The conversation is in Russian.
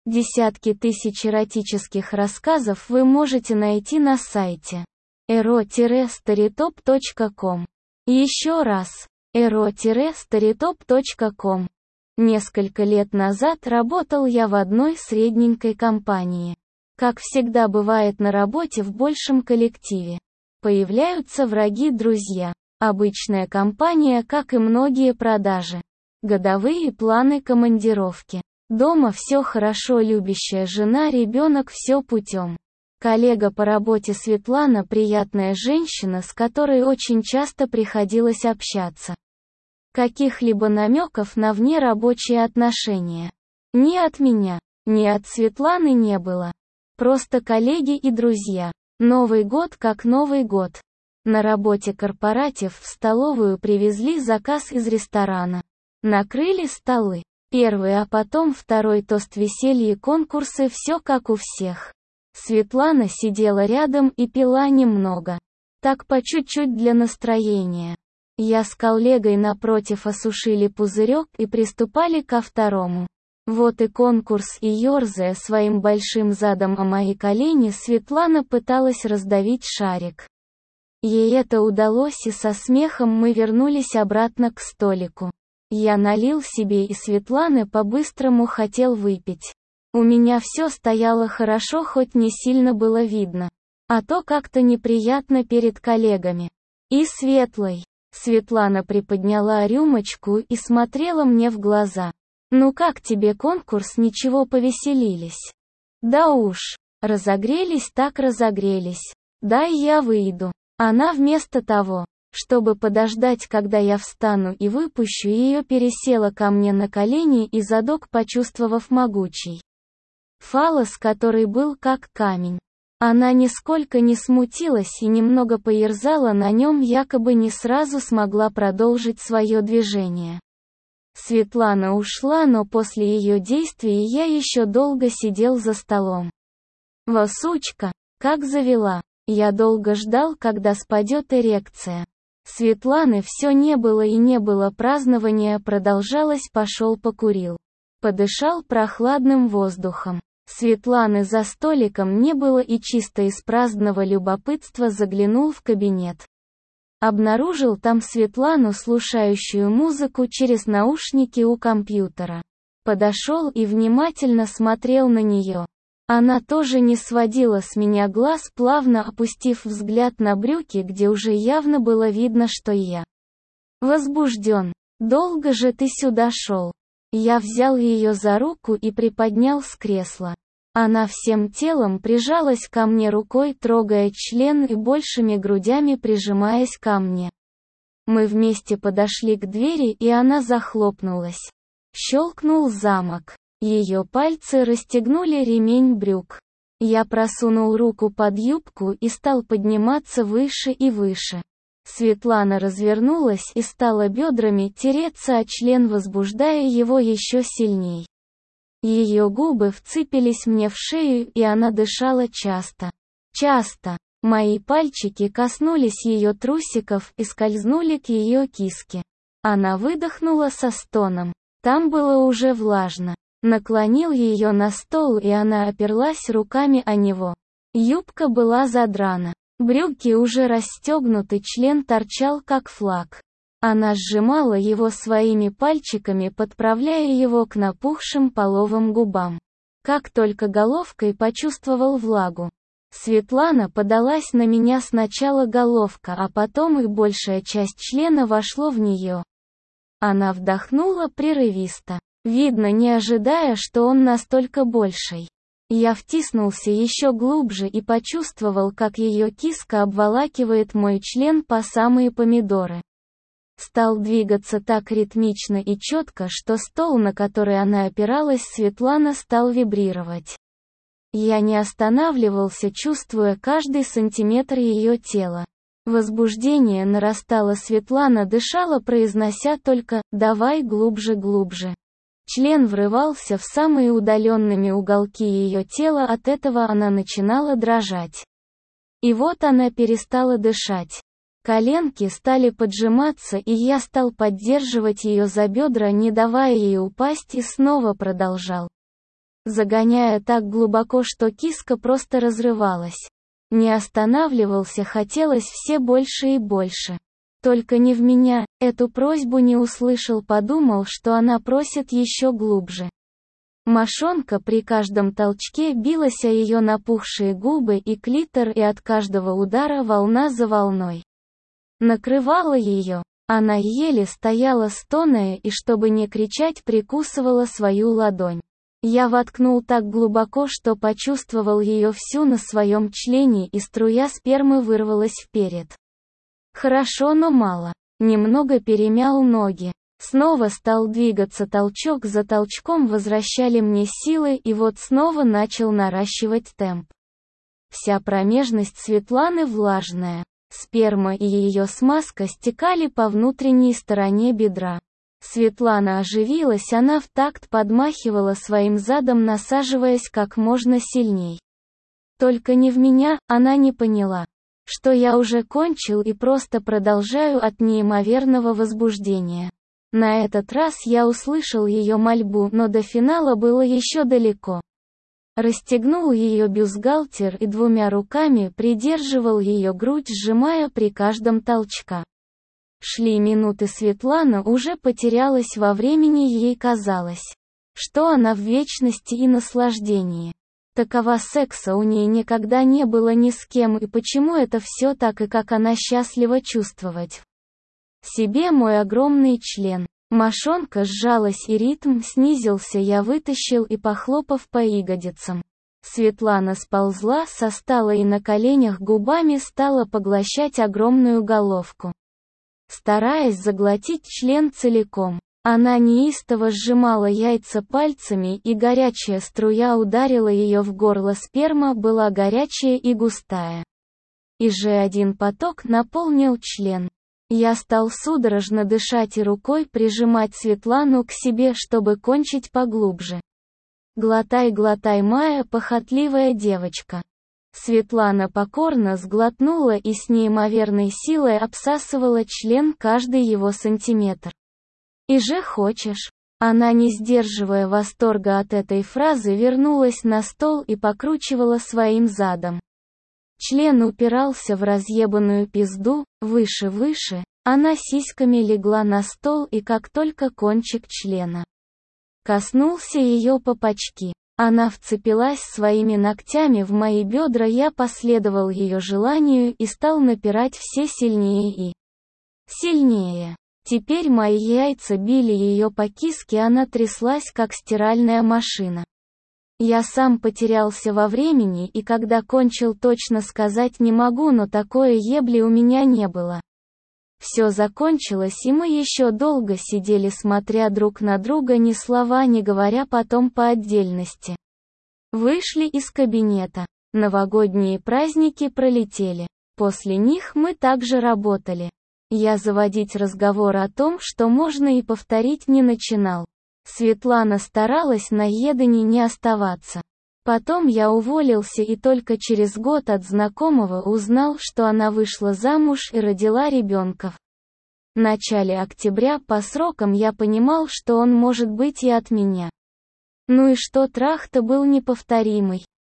Десятки тысяч эротических рассказов вы можете найти на сайте ero-storytop.com. Еще раз, ero-storytop.com. Несколько лет назад работал я в одной средненькой компании. Как всегда бывает на работе в большем коллективе. Появляются враги-друзья. Обычная компания, как и многие продажи. Годовые планы командировки. Дома все хорошо, любящая жена, ребенок, все путем. Коллега по работе Светлана приятная женщина, с которой очень часто приходилось общаться. Каких-либо намеков на внерабочие отношения. Ни от меня, ни от Светланы не было. Просто коллеги и друзья. Новый год как Новый год. На работе корпоратив, в столовую привезли заказ из ресторана. Накрыли столы. Первый, а потом второй тост, веселье, конкурсы, все как у всех. Светлана сидела рядом и пила немного. Так по чуть-чуть для настроения. Я с коллегой напротив осушили пузырек и приступали ко второму. Вот и конкурс, и ерзая своим большим задом о мои колени, Светлана пыталась раздавить шарик. Ей это удалось, и со смехом мы вернулись обратно к столику. Я налил себе, и Светланы по-быстрому хотел выпить. У меня все стояло хорошо, хоть не сильно было видно. А то как-то неприятно перед коллегами. И Светлой. Светлана приподняла рюмочку и смотрела мне в глаза. «Ну как тебе конкурс, ничего, повеселились?» «Да уж, разогрелись так разогрелись. Дай я выйду». Она вместо того, чтобы подождать, когда я встану и выпущу ее, пересела ко мне на колени и задок, почувствовав могучий фаллос, который был как камень. Она нисколько не смутилась и немного поерзала на нем, якобы не сразу смогла продолжить свое движение. Светлана ушла, но после ее действий я еще долго сидел за столом. Во сучка, как завела. Я долго ждал, когда спадет эрекция. Светланы все не было и не было, празднование продолжалось, пошел покурил. Подышал прохладным воздухом. Светланы за столиком не было и чисто из праздного любопытства заглянул в кабинет. Обнаружил там Светлану, слушающую музыку через наушники у компьютера. Подошел и внимательно смотрел на нее. Она тоже не сводила с меня глаз, плавно опустив взгляд на брюки, где уже явно было видно, что я возбужден. «Долго же ты сюда шел?» Я взял ее за руку и приподнял с кресла. Она всем телом прижалась ко мне рукой, трогая член и большими грудями прижимаясь ко мне. Мы вместе подошли к двери, и она захлопнулась. Щелкнул замок. Ее пальцы расстегнули ремень брюк. Я просунул руку под юбку и стал подниматься выше и выше. Светлана развернулась и стала бедрами тереться о член, возбуждая его еще сильней. Ее губы вцепились мне в шею, и она дышала часто. Часто. Мои пальчики коснулись ее трусиков и скользнули к ее киске. Она выдохнула со стоном. Там было уже влажно. Наклонил ее на стол, и она оперлась руками о него. Юбка была задрана. Брюки уже расстегнуты, член торчал как флаг. Она сжимала его своими пальчиками, подправляя его к напухшим половым губам. Как только головкой почувствовал влагу. Светлана подалась на меня, сначала головка, а потом и большая часть члена вошло в нее. Она вдохнула прерывисто, видно, не ожидая, что он настолько больший. Я втиснулся еще глубже и почувствовал, как ее киска обволакивает мой член по самые помидоры. Стал двигаться так ритмично и четко, что стол, на который она опиралась, Светлана, стал вибрировать. Я не останавливался, чувствуя каждый сантиметр ее тела. Возбуждение нарастало, Светлана дышала, произнося только «давай глубже, глубже». Член врывался в самые удаленные уголки ее тела, от этого она начинала дрожать. И вот она перестала дышать. Коленки стали поджиматься, и я стал поддерживать ее за бедра, не давая ей упасть, и снова продолжал. загоняя так глубоко, что киска просто разрывалась. Не останавливался, хотелось все больше и больше. Только не в меня, эту просьбу не услышал, подумал, что она просит еще глубже. Мошонка при каждом толчке билась о ее напухшие губы и клитор, и от каждого удара волна за волной накрывала ее. Она еле стояла, стоная, и чтобы не кричать, прикусывала свою ладонь. Я воткнул так глубоко, что почувствовал ее всю на своем члене, и струя спермы вырвалась вперед. Хорошо, но мало. Немного перемял ноги. Снова стал двигаться, толчок за толчком возвращали мне силы, и вот снова начал наращивать темп. Вся промежность Светланы влажная. Сперма и ее смазка стекали по внутренней стороне бедра. Светлана оживилась, она в такт подмахивала своим задом, насаживаясь как можно сильней. Только не в меня, она не поняла, что я уже кончил и просто продолжаю от неимоверного возбуждения. На этот раз я услышал ее мольбу, но до финала было еще далеко. Расстегнул ее бюстгальтер и двумя руками придерживал ее грудь, сжимая при каждом толчка. Шли минуты, Светлана уже потерялась во времени, ей казалось, что она в вечности и наслаждении. Такого секса у ней никогда не было ни с кем, и почему это все так, и как она счастлива чувствовать в себе мой огромный член. Мошонка сжалась и ритм снизился, я вытащил и, похлопав по ягодицам, Светлана сползла со стола и на коленях губами стала поглощать огромную головку, стараясь заглотить член целиком. Она неистово сжимала яйца пальцами, и горячая струя ударила ее в горло, сперма была горячая и густая. И же один поток наполнил член. Я стал судорожно дышать и рукой прижимать Светлану к себе, чтобы кончить поглубже. «Глотай, глотай, моя похотливая девочка». Светлана покорно сглотнула и с неимоверной силой обсасывала член, каждый его сантиметр. «И же хочешь?» Она, не сдерживая восторга от этой фразы, вернулась на стол и покручивала своим задом. Член упирался в разъебанную пизду, выше, она сиськами легла на стол, и как только кончик члена коснулся ее попочки, она вцепилась своими ногтями в мои бедра, я последовал ее желанию и стал напирать все сильнее и сильнее. Теперь мои яйца били ее по киске, она тряслась как стиральная машина. Я сам потерялся во времени, и когда кончил, точно сказать не могу, но такой ебли у меня не было. Все закончилось, и мы еще долго сидели, смотря друг на друга, ни слова не говоря, потом по отдельности вышли из кабинета. Новогодние праздники пролетели. После них мы также работали. Я заводить разговор о том, что можно и повторить, не начинал. Светлана старалась на едоне не оставаться. Потом я уволился, и только через год от знакомого узнал, что она вышла замуж и родила ребенка. В начале октября, по срокам я понимал, что он может быть и от меня. Ну и что, трах-то был неповторимый.